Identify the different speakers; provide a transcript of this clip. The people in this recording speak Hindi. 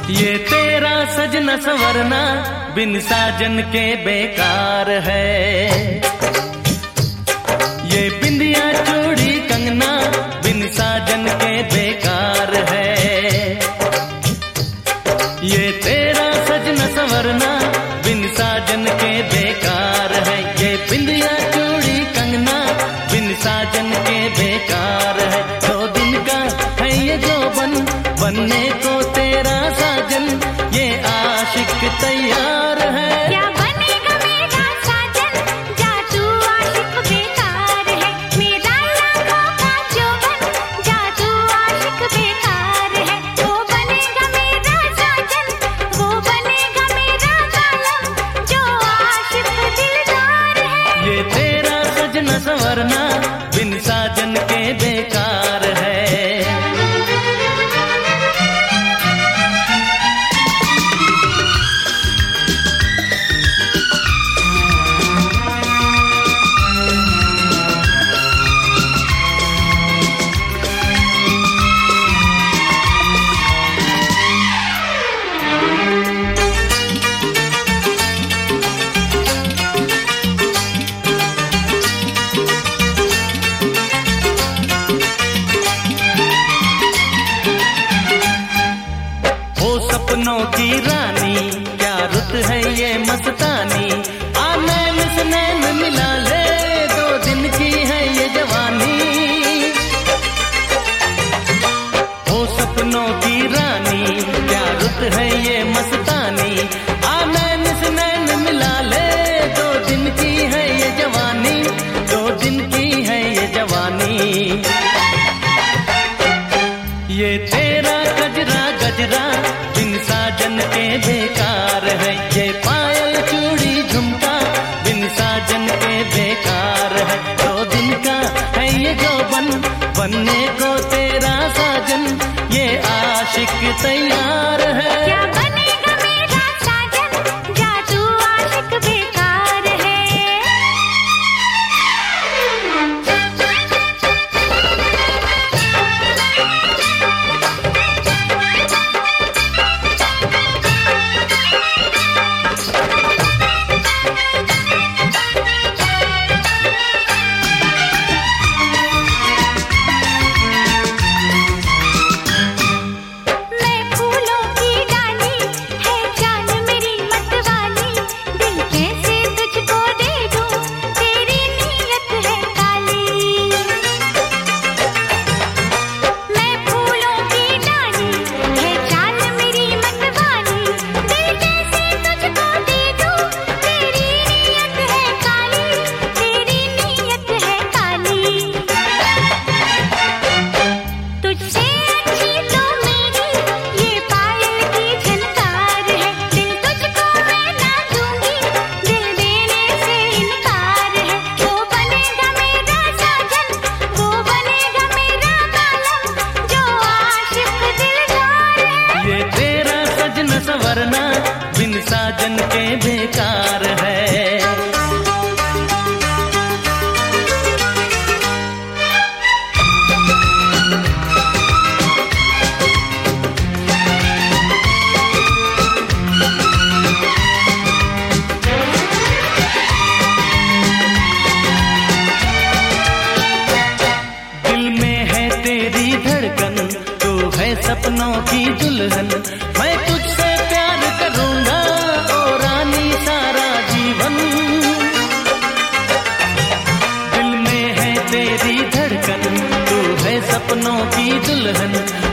Speaker 1: ये तेरा सजना संवरना बिन साजन के बेकार है। ये बिंदिया चूड़ी कंगना बिन साजन के बेकार है। ये तेरा सजना संवरना बिन साजन के बेकार है। ये बिंदिया चूड़ी कंगना बिन साजन के बेकार है। 2 दिन का है ये जोबन बनने को तेरा साजन, ये आशिक तैयार है।
Speaker 2: क्या बनेगा मेरा साजन, जा तू आशिक बेकार है। मेरा लाखों का जोबन, जा तू आशिक बेकार है। वो बनेगा मेरा साजन, वो बनेगा मेरा कालम, जो आशिक दिलदार है।
Speaker 1: ये तेरा सजना संवरना बिन साजन के बेकार है। सपनों की रानी क्या रुत है ये मस्तानी, नैन से नैन मिला ले 2 दिन की है ये जवानी। हो सपनों की रानी क्या रुत है ये मस्तानी, नैन से नैन मिला ले 2 दिन की है ये जवानी। 2 दिन की है ये जवानी। ये तेरा गजरा गजरा बिन साजन के बेकार है। ये पायल चूड़ी झुमका बिन साजन के बेकार है। 2 दिन का है ये जोबन बनने को तेरा साजन, ये आशिक तैयार है।
Speaker 2: क्या बनेगा मेरा साजन, जा तू आशिक बेकार है।
Speaker 1: संवरना बिन साजन के बेकार है। दिल में है तेरी धड़कन, तू है सपनों की दुल्हन। मैं तुझसे प्यार करूंगा ओ रानी सारा जीवन। दिल में है तेरी धड़कन, तू है सपनों की दुल्हन।